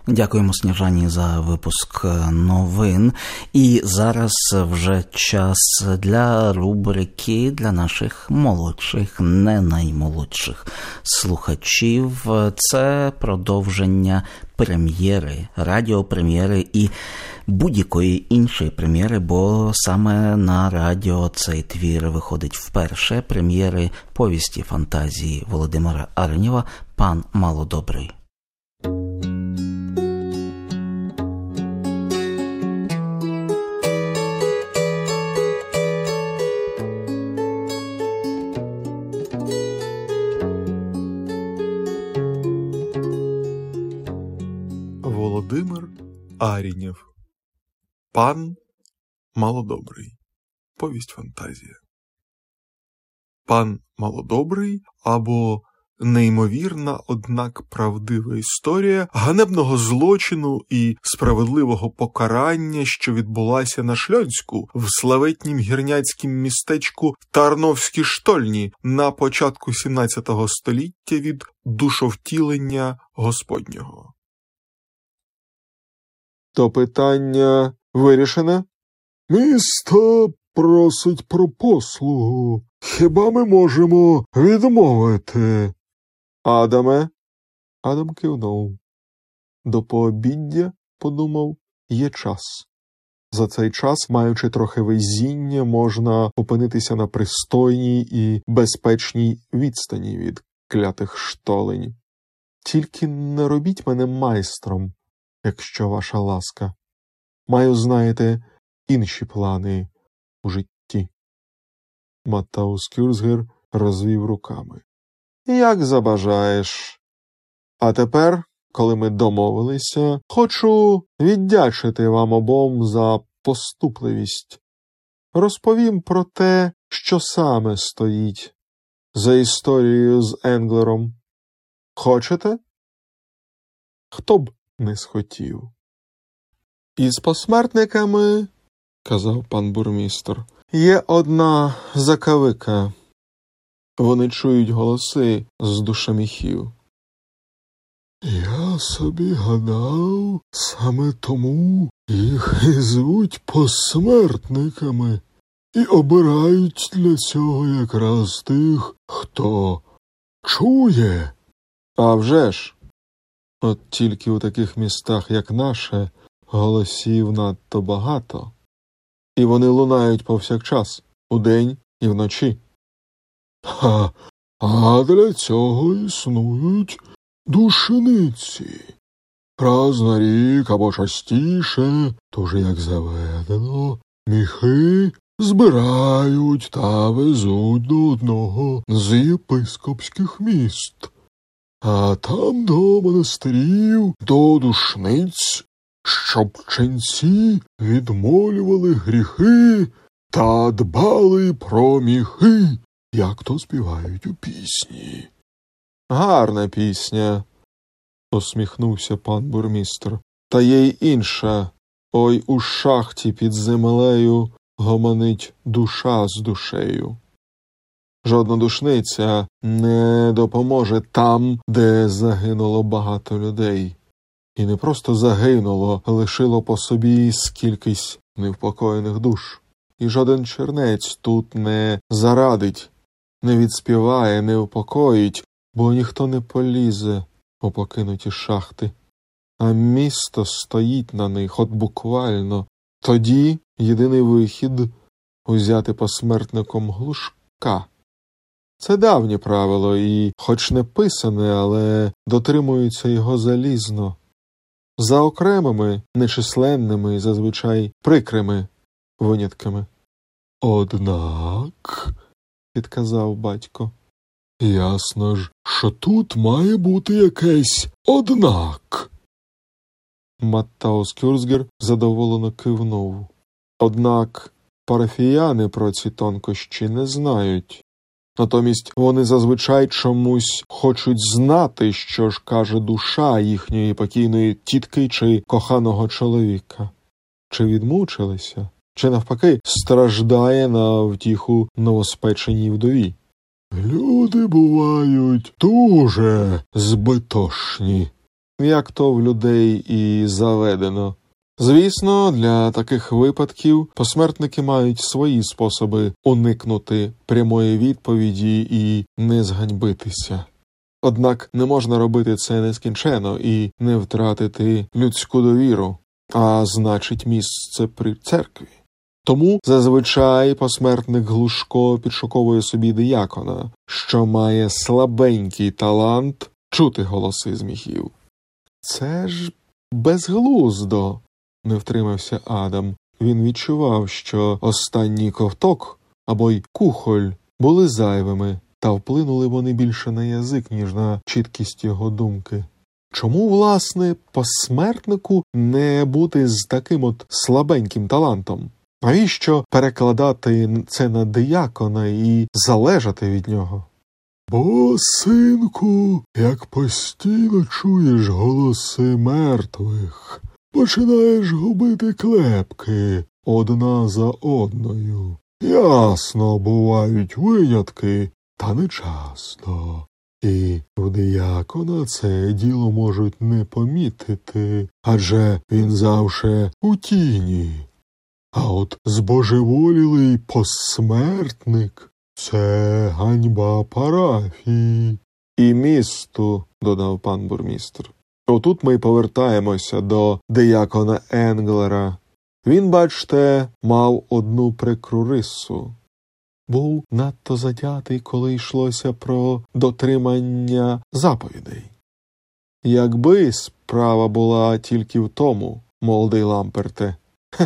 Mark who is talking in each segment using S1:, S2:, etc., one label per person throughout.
S1: Дякуємо Сніжані за випуск новин. І зараз вже час для рубрики для наших молодших, не наймолодших слухачів. Це продовження прем'єри, радіопрем'єри і будь-якої іншої прем'єри, бо саме на радіо цей твір виходить вперше. Прем'єри повісті фантазії Володимира Аренєва «Пан Малодобрий».
S2: Володимир Аренєв. «Пан Малодобрий». Повість фантазія. «Пан Малодобрий» або неймовірна, однак правдива історія ганебного злочину і справедливого покарання, що відбулася на Шльонську, в славетнім гірняцькім містечку Тарновські штольні на початку 17 століття від душовтілення Господнього.
S3: То питання вирішене? Місто просить про послугу. Хіба ми можемо відмовити? Адаме? Адам кивнув. До пообіддя, подумав, є час. За цей час, маючи трохи везіння, можна опинитися на пристойній і безпечній відстані від клятих штолень. Тільки не робіть мене майстром, якщо ваша ласка. Маю, знаєте, інші плани у житті. Маттаус Кюрцгер розвів руками. Як забажаєш. А тепер, коли ми домовилися, хочу віддячити вам обом за поступливість. Розповім про те, що саме стоїть за історією з Енглером. Хочете? Хто б не схотів. Із посмертниками, казав пан бурмістр, є одна закавика. Вони чують голоси з душоміхів. Я собі гадав, саме тому їх і звуть посмертниками, і обирають для цього якраз тих, хто чує. А вже ж! От тільки у таких містах, як наше, голосів надто багато. І вони лунають повсякчас, удень і вночі. А для цього існують душениці. Раз на рік або частіше, тож як заведено, міхи збирають та везуть до одного з єпископських міст. А там до монастирів, до душниць, щоб ченці відмолювали гріхи та дбали про міхи, як то співають у пісні. Гарна пісня, усміхнувся пан бурмістр. Та є й інша. Ой, у шахті під землею гомонить душа з душею. Жодна душниця не допоможе там, де загинуло багато людей. І не просто загинуло, лишило по собі скількись невпокоєних душ. І жоден чернець тут не зарадить, не відспіває, не упокоїть, бо ніхто не полізе у покинуті шахти. А місто стоїть на них, от буквально. Тоді єдиний вихід – узяти посмертником глушка. Це давнє правило і, хоч не писане, але дотримуються його залізно. За окремими, нечисленними і зазвичай прикрими винятками. Однак, підказав батько, ясно ж, що тут має бути якесь «однак». Маттаус Кюрцгер задоволено кивнув. Однак парафіяни про ці тонкощі не знають. Натомість вони зазвичай чомусь хочуть знати, що ж каже душа їхньої покійної тітки чи коханого чоловіка. Чи відмучилися, чи навпаки страждає на втіху новоспеченій вдові. Люди бувають дуже збитошні, як то в людей і заведено. Звісно, для таких випадків посмертники мають свої способи уникнути прямої відповіді і не зганьбитися. Однак не можна робити це нескінченно і не втратити людську довіру, а значить місце при церкві. Тому зазвичай посмертник Глушко підшуковує собі диякона, що має слабенький талант чути голоси з міхів. Це ж безглуздо, не втримався Адам. Він відчував, що останній ковток або й кухоль були зайвими, та вплинули вони більше на язик, ніж на чіткість його думки. Чому, власне, посмертнику не бути з таким от слабеньким талантом? Навіщо перекладати це на диякона і залежати від нього?
S4: Бо, синку, як постійно чуєш голоси мертвих, починаєш губити клепки одна за одною. Ясно, бувають винятки, та не часто. І в диякона це діло можуть не помітити, адже він завше у тіні. А от збожеволілий посмертник – це ганьба парафії.
S3: І місту, додав пан бурмістр. Отут ми й повертаємося до диякона Енглера. Він, бачте, мав одну прикру рису. Був надто затятий, коли йшлося про дотримання заповідей. Якби справа була тільки в тому, молодий Ламперте.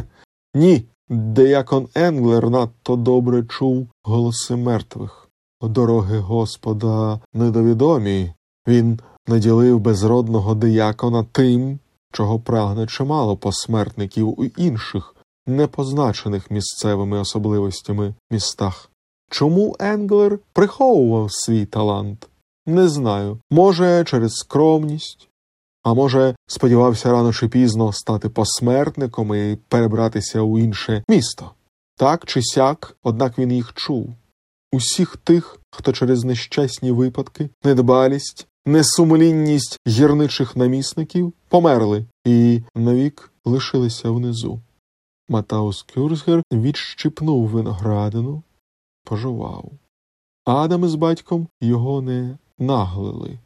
S3: Ні, диякон Енглер надто добре чув голоси мертвих. Дороги Господа недовідомі. Він наділив безродного диякона тим, чого прагне чимало посмертників у інших, непозначених місцевими особливостями містах. Чому Енглер приховував свій талант? Не знаю. Може, через скромність, а може, сподівався рано чи пізно стати посмертником і перебратися у інше місто. Так чи сяк, однак він їх чув. Усіх тих, хто через нещасні випадки, недбалість, несумлінність гірничих намісників померли і навік лишилися внизу. Матаус Кюрцгер відщипнув виноградину, пожував. Адам із батьком його не наглили.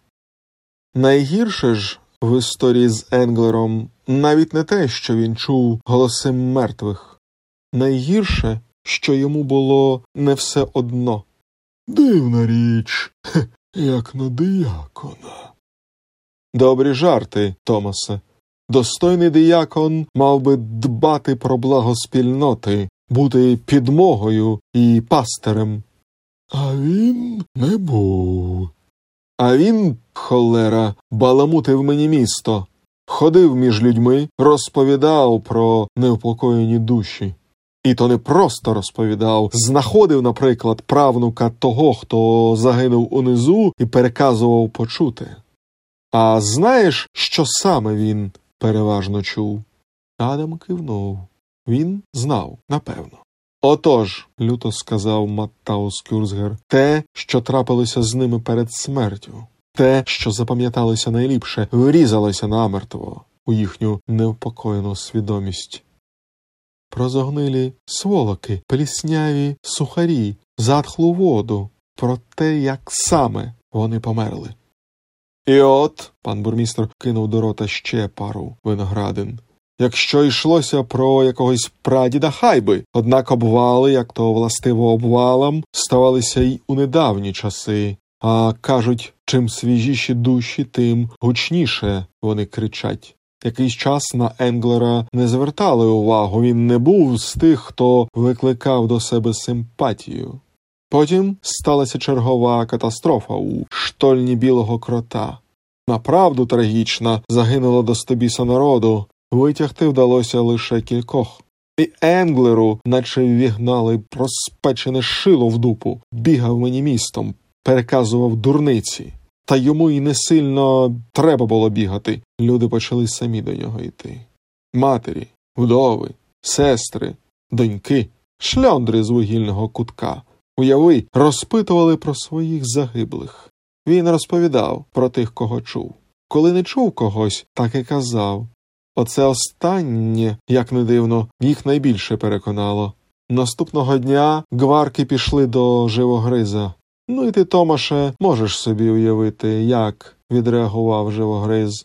S3: Найгірше ж в історії з Енглером навіть не те, що він чув голоси мертвих. Найгірше, що йому було не все одно.
S4: Дивна річ, як на диякона.
S3: Добрі жарти, Томасе. Достойний диякон мав би дбати про благо спільноти, бути підмогою і пастирем.
S4: А він не був.
S3: А він, холера, баламутив мені місто. Ходив між людьми, розповідав про невпокоєні душі. І то не просто розповідав, знаходив, наприклад, правнука того, хто загинув унизу, і переказував почуте. А знаєш, що саме він переважно чув? Адам кивнув. Він знав, напевно. Отож, люто сказав Маттаус Кюрцгер, те, що трапилося з ними перед смертю, те, що запам'яталося найліпше, врізалося намертво у їхню невпокоєну свідомість. Про зогнилі сволоки, плісняві сухарі, затхлу воду, про те, як саме вони померли. І от, пан бурмістр кинув до рота ще пару виноградин. Якщо йшлося про якогось прадіда, хай би, однак обвали, як то властиво обвалам, ставалися й у недавні часи. А кажуть, чим свіжіші душі, тим гучніше вони кричать. Якийсь час на Енглера не звертали увагу, він не був з тих, хто викликав до себе симпатію. Потім сталася чергова катастрофа у штольні Білого Крота. Направду трагічна, загинуло до 100 народу, витягти вдалося лише кількох. І Енглеру, наче ввігнали розпечене шило в дупу, бігав мені містом, переказував дурниці. Та йому й не сильно треба було бігати. Люди почали самі до нього йти. Матері, вдови, сестри, доньки, шльондри з вугільного кутка. Уяви, розпитували про своїх загиблих. Він розповідав про тих, кого чув.
S2: Коли не чув когось, так і казав. Оце останнє, як не дивно, їх найбільше переконало. Наступного дня гварки пішли до Живогриза. Ну і ти, Томаше, можеш собі уявити, як відреагував Живогриз.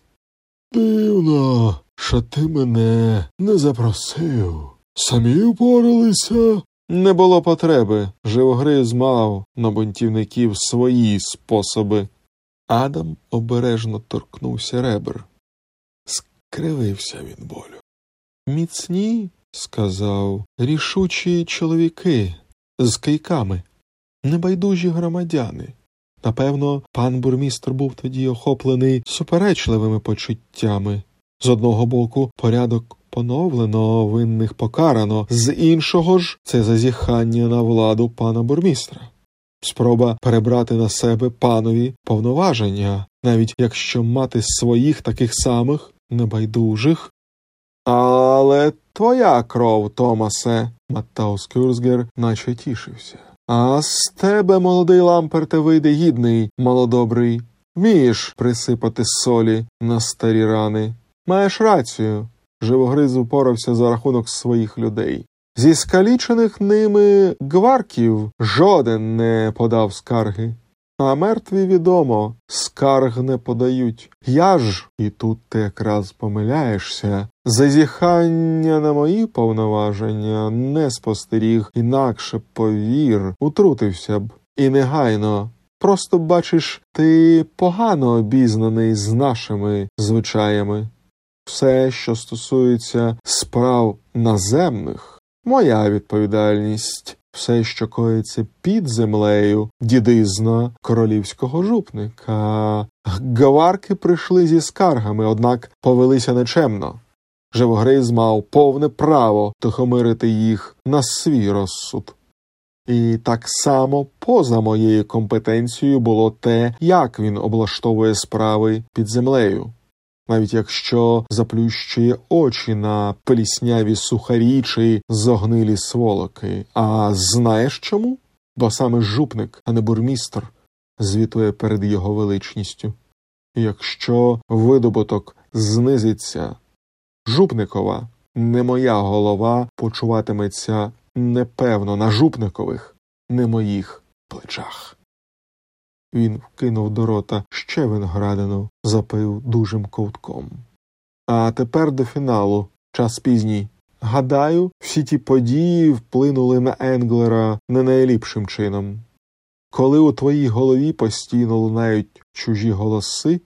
S4: Дивно, що ти мене не запросив. Самі впоралися?
S2: Не було потреби. Живогриз мав на бунтівників свої способи. Адам обережно торкнувся ребр. Скривився він болю. Міцні, сказав, рішучі чоловіки з кийками, небайдужі громадяни. Напевно, пан бурмістр був тоді охоплений суперечливими почуттями. З одного боку, порядок поновлено, винних покарано, з іншого ж, це зазіхання на владу пана бурмістра. Спроба перебрати на себе панові повноваження, навіть якщо мати своїх таких самих, небайдужих. Але твоя кров, Томасе, Маттаус Кюрцгер наче тішився. А з тебе, молодий Ламперте, вийде гідний, малодобрий. Вмієш присипати солі на старі рани. Маєш рацію. Живогриз упорався за рахунок своїх людей. Зі скалічених ними гварків жоден не подав скарги. А мертві, відомо, скарг не подають. Я ж, і тут ти якраз помиляєшся, зазіхання на мої повноваження не спостеріг, інакше, повір, утрутився б. І негайно. Просто, бачиш, ти погано обізнаний з нашими звичаями. Все, що стосується справ наземних, моя відповідальність. Все, що коїться під землею, дідизна королівського жупника. Гварки прийшли зі скаргами, однак повелися нечемно. Живогриз мав повне право тихомирити їх на свій розсуд. І так само поза моєю компетенцією було те, як він облаштовує справи під землею. Навіть якщо заплющує очі на плісняві сухарі чи зогнилі сволоки. А знаєш чому? Бо саме жупник, а не бурмістр, звітує перед його величністю. Якщо видобуток знизиться, жупникова, не моя голова, почуватиметься непевно на жупникових, не моїх плечах. Він вкинув до рота ще виноградину, запив дужим ковтком. А тепер до фіналу. Час пізній. Гадаю, всі ті події вплинули на Енглера не найліпшим чином. Коли у твоїй голові постійно лунають чужі голоси,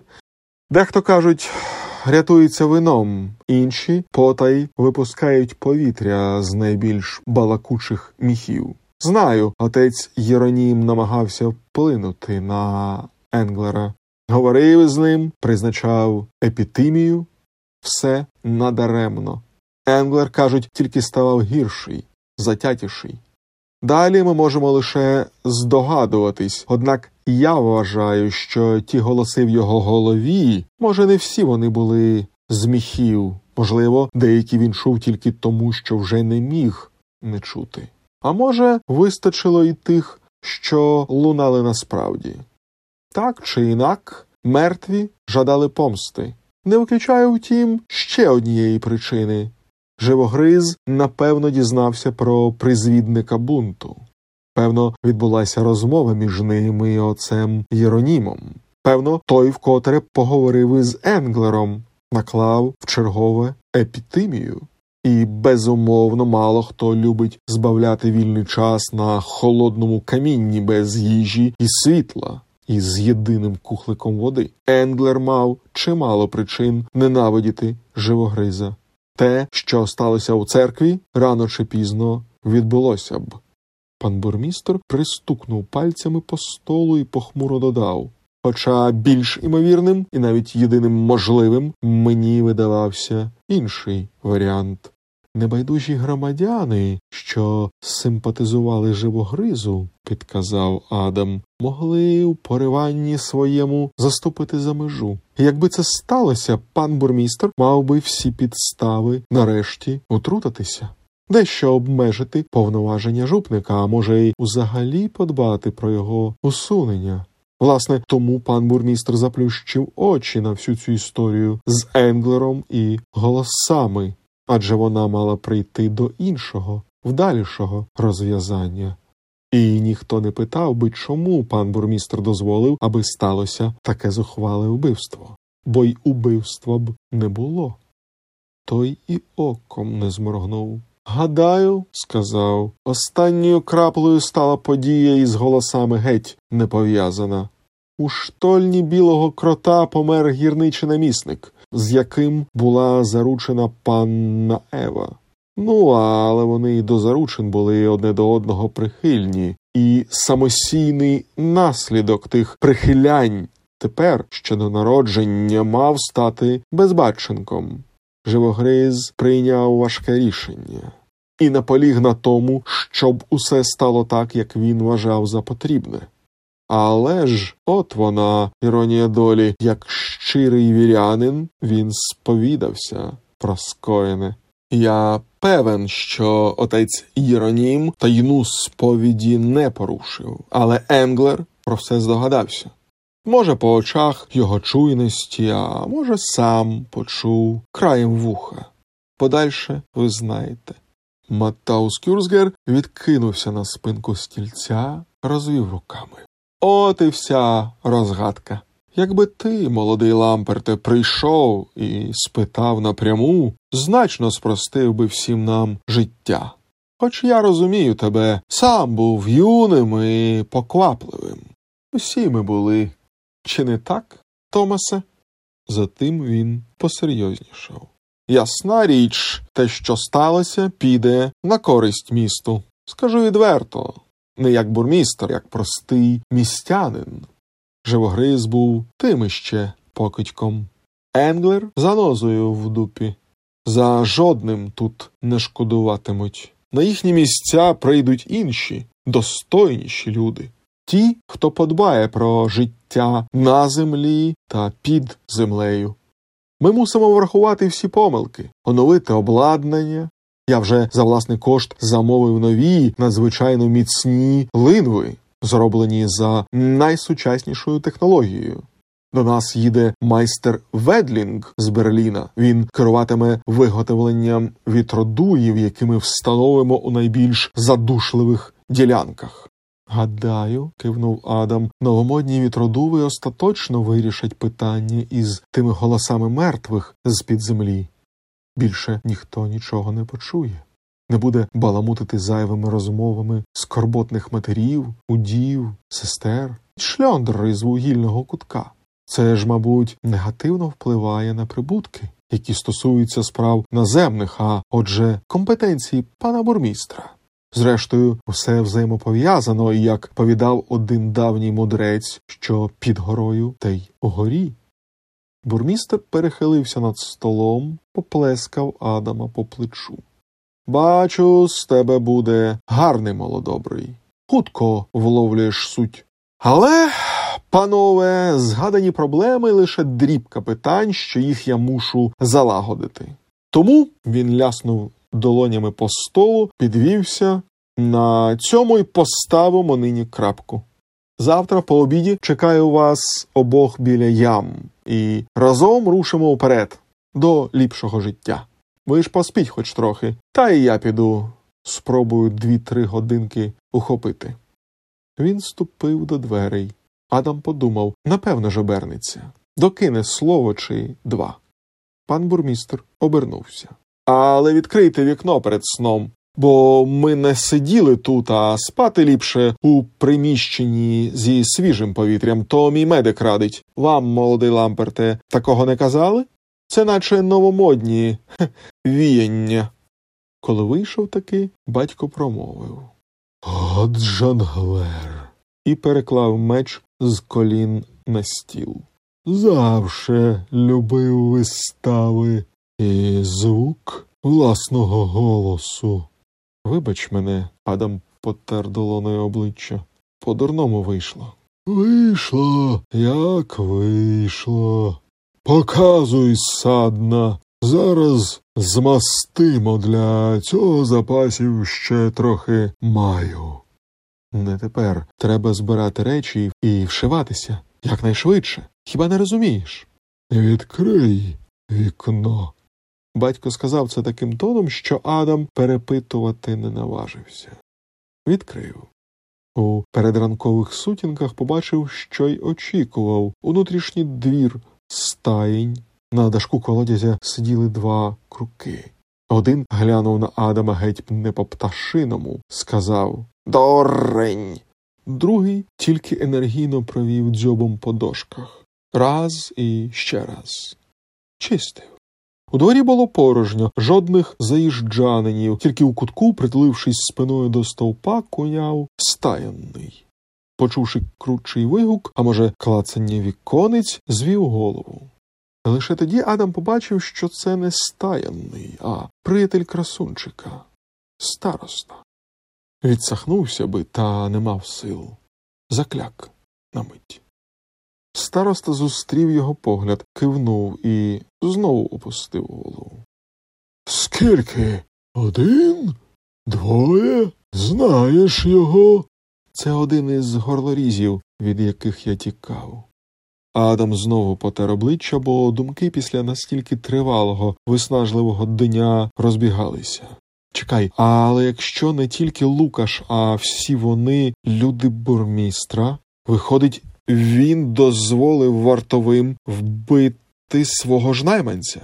S2: дехто, кажуть, рятується вином, інші потай випускають повітря з найбільш балакучих міхів. Знаю, отець Єронім намагався вплинути на Енглера. Говорив з ним, призначав епітимію. Все надаремно. Енглер, кажуть, тільки ставав гірший, затятіший. Далі ми можемо лише здогадуватись, однак я вважаю, що ті голоси в його голові, може, не всі вони були з міхів, можливо, деякі він чув тільки тому, що вже не міг не чути. А може, вистачило і тих, що лунали насправді. Так чи інак, мертві жадали помсти. Не виключаю, втім, ще однієї причини. Живогриз, напевно, дізнався про призвідника бунту. Певно, відбулася розмова між ними і отцем Єронімом. Певно, той, вкотре поговорив із Енглером, наклав вчергове епітимію. І, безумовно, мало хто любить збавляти вільний час на холодному камінні без їжі і світла, і з єдиним кухликом води. Енглер мав чимало причин ненавидіти Живогриза. Те, що сталося у церкві, рано чи пізно відбулося б. Пан бурмістр пристукнув пальцями по столу і похмуро додав. Хоча більш імовірним і навіть єдиним можливим мені видавався інший варіант. Небайдужі громадяни, що симпатизували Живогризу, підказав Адам, могли у пориванні своєму заступити за межу. І якби це сталося, пан бурмістр мав би всі підстави нарешті утрутитися. Дещо обмежити повноваження жупника, а може й взагалі подбати про його усунення. Власне, тому пан бурмістр заплющив очі на всю цю історію з Енглером і голосами, адже вона мала прийти до іншого, вдалішого розв'язання. І ніхто не питав би, чому пан бурмістр дозволив, аби сталося таке зухвале вбивство. Бо й убивства б не було. Той і оком не зморгнув. «Гадаю, – сказав, – останньою краплею стала подія із голосами геть не пов'язана. У штольні Білого Крота помер гірничий намісник, з яким була заручена панна Ева. Ну, але вони й до заручин були одне до одного прихильні, і самосійний наслідок тих прихилянь тепер, ще до народження, мав стати безбатченком. Живогриз прийняв важке рішення і наполіг на тому, щоб усе стало так, як він вважав за потрібне. Але ж, от вона, іронія долі, як щирий вірянин, він сповідався про скоєне. Я певен, що отець Єронім таїну сповіді не порушив, але Енглер про все здогадався. Може, по очах його чуйності, а може, сам почув краєм вуха. Подальше ви знаєте. Маттаус Кюрцгер відкинувся на спинку стільця, розвів руками. От і вся розгадка. Якби ти, молодий Ламперте, прийшов і спитав напряму, значно спростив би всім нам життя. Хоч я розумію тебе, сам був юним і поквапливим. Усі ми були. Чи не так, Томасе? Затим він посерйознішав. Ясна річ, те, що сталося, піде на користь місту. Скажу відверто, не як бурмістр, як простий містянин. Живогриз був тим іще покидьком. Енглер занозою в дупі. За жодним тут не шкодуватимуть. На їхні місця прийдуть інші, достойніші люди. Ті, хто подбає про життя на землі та під землею. Ми мусимо врахувати всі помилки, оновити обладнання. Я вже за власний кошт замовив нові, надзвичайно міцні линви, зроблені за найсучаснішою технологією. До нас їде майстер Ведлінг з Берліна. Він керуватиме виготовленням вітродуїв, які ми встановимо у найбільш задушливих ділянках. Гадаю, кивнув Адам, новомодні вітродуви остаточно вирішать питання із тими голосами мертвих з-під землі. Більше ніхто нічого не почує. Не буде баламутити зайвими розмовами скорботних матерів, удів, сестер, шльондр із вугільного кутка. Це ж, мабуть, негативно впливає на прибутки, які стосуються справ наземних, а отже, компетенції пана бурмістра. Зрештою, все взаємопов'язано, і, як повідав один давній мудрець, що під горою, те й угорі. Бурмістр перехилився над столом, поплескав Адама по плечу. «Бачу, з тебе буде гарний молодобрий. Хутко вловлюєш суть. Але, панове, згадані проблеми – лише дрібка питань, що їх я мушу залагодити. Тому він ляснув долонями по столу, підвівся. На цьому й поставимо нині крапку. Завтра по обіді чекаю вас обох біля ям. І разом рушимо вперед, до ліпшого життя. Ви ж поспіть хоч трохи, та і я піду, спробую 2-3 годинки ухопити». Він ступив до дверей. Адам подумав, напевно ж обернеться. Докине слово чи 2. Пан бурмістр обернувся. «Але відкрийте вікно перед сном, бо ми не сиділи тут, а спати ліпше у приміщенні зі свіжим повітрям, то мій медик радить. Вам, молодий Ламперте, такого не казали? Це наче новомодні віяння». Коли вийшов таки, батько промовив:
S3: «От жонглер!»
S2: і переклав меч з колін на стіл.
S3: «Завше любив вистави і звук власного голосу».
S2: «Вибач мене», — Адам потер долоною обличчя. «По-дурному вийшло».
S3: «Вийшло, як вийшло. Показуй, садна. Зараз змастимо, для цього запасів ще трохи маю».
S2: Не тепер. Треба збирати речі і вшиватися. Якнайшвидше. Хіба не розумієш?
S3: Відкрий вікно.
S2: Батько сказав це таким тоном, що Адам перепитувати не наважився. Відкрив. У передранкових сутінках побачив, що й очікував. Внутрішній двір стаєнь. На дашку колодязя сиділи 2 круки. Один глянув на Адама геть не по-пташиному, сказав «Дурень!». Другий тільки енергійно провів дзьобом по дошках. Раз і ще раз. Чистив. У дворі було порожньо, жодних заїжджанинів, тільки у кутку, притулившись спиною до стовпа, куняв стаєнний. Почувши кручий вигук, а може клацання віконець, звів голову. Лише тоді Адам побачив, що це не стаєнний, а приятель красунчика – староста. Відсахнувся би, та не мав сил. Закляк на мить. Староста зустрів його погляд, кивнув і знову опустив голову.
S3: Скільки? 1? 2? Знаєш його?
S2: Це один із горлорізів, від яких я тікав. Адам знову потер обличчя, бо думки після настільки тривалого, виснажливого дня розбігалися. Чекай, але якщо не тільки Лукаш, а всі вони люди бурмістра, виходить, він дозволив вартовим вбити свого ж найманця?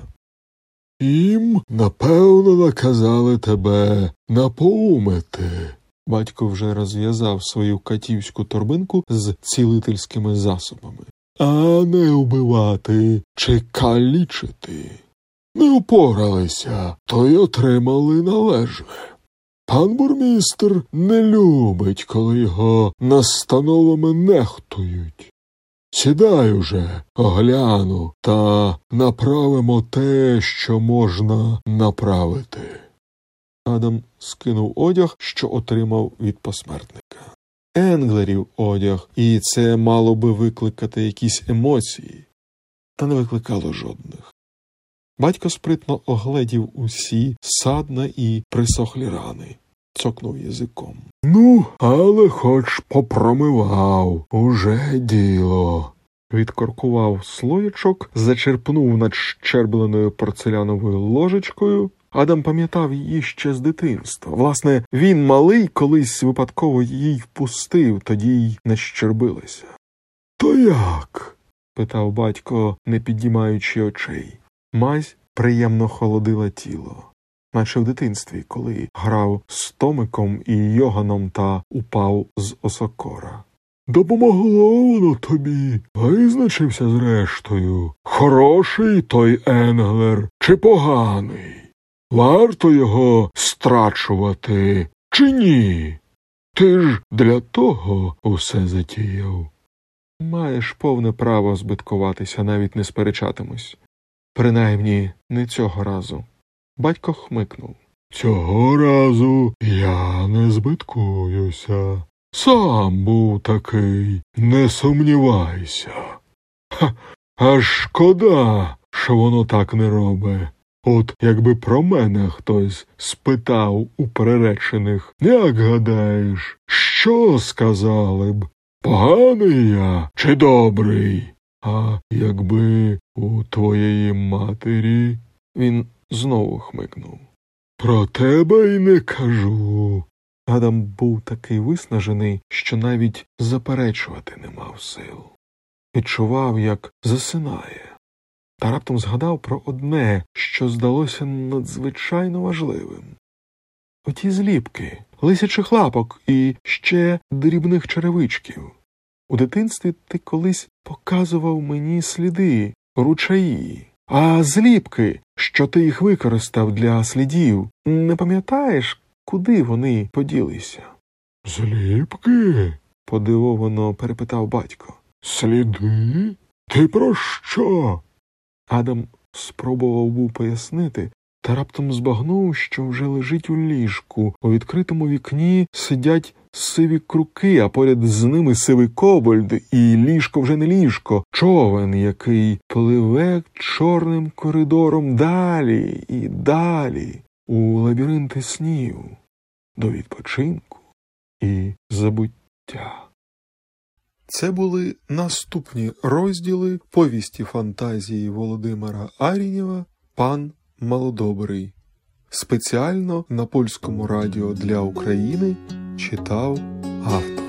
S3: Їм, напевно, наказали тебе напоумити.
S2: Батько вже розв'язав свою катівську торбинку з цілительськими засобами.
S3: А не вбивати чи калічити. Не упоралися, то й отримали належне. Пан бурмістр не любить, коли його настановами нехтують. Сідай уже, огляну, та направимо те, що можна направити.
S2: Адам скинув одяг, що отримав від посмертника. Енглерів одяг, і це мало би викликати якісь емоції, та не викликало жодних. Батько спритно огледів усі садна і присохлі рани, цокнув язиком.
S3: Ну, але хоч попромивав, уже діло.
S2: Відкоркував слоєчок, зачерпнув над щербленою порцеляновою ложечкою. Адам пам'ятав її ще з дитинства. Власне, він малий колись випадково її впустив, тоді й не щербилася.
S3: То як?
S2: Питав батько, не підіймаючи очей. Мазь приємно холодила тіло. Наче в дитинстві, коли грав з Томиком і Йоганом та упав з осокора.
S3: Допомогло воно тобі, визначився зрештою. Хороший той Енглер чи поганий? Варто його страчувати чи ні? Ти ж для того усе затіяв.
S2: Маєш повне право збиткуватися, навіть не сперечатимусь. Принаймні, не цього разу. Батько хмикнув.
S3: Цього разу я не збиткуюся. Сам був такий, не сумнівайся. Аж шкода, що воно так не робить. От якби про мене хтось спитав у приречених, як гадаєш, що сказали б? Поганий я чи добрий? А якби у твоєї матері...
S2: Він знову хмикнув.
S3: Про тебе й не кажу.
S2: Адам був такий виснажений, що навіть заперечувати не мав сил. Відчував, як засинає. Та раптом згадав про одне, що здалося надзвичайно важливим. Оті зліпки, лисячих лапок і ще дрібних черевичків. У дитинстві ти колись показував мені сліди, ручаї. А зліпки, що ти їх використав для слідів, не пам'ятаєш, куди вони поділися?
S3: Зліпки?
S2: Подивовано перепитав батько.
S3: Сліди? Ти про що?
S2: Адам спробував був пояснити, та раптом збагнув, що вже лежить у ліжку. У відкритому вікні сидять сиві круки, а поряд з ними сивий кобольд, і ліжко вже не ліжко, човен, який пливе чорним коридором далі і далі, у лабіринти снів, до відпочинку і забуття. життя. Це були наступні розділи повісті фантазії Володимира Арінєва «Пан Малодобрий». Спеціально на Польському радіо для України читав автор.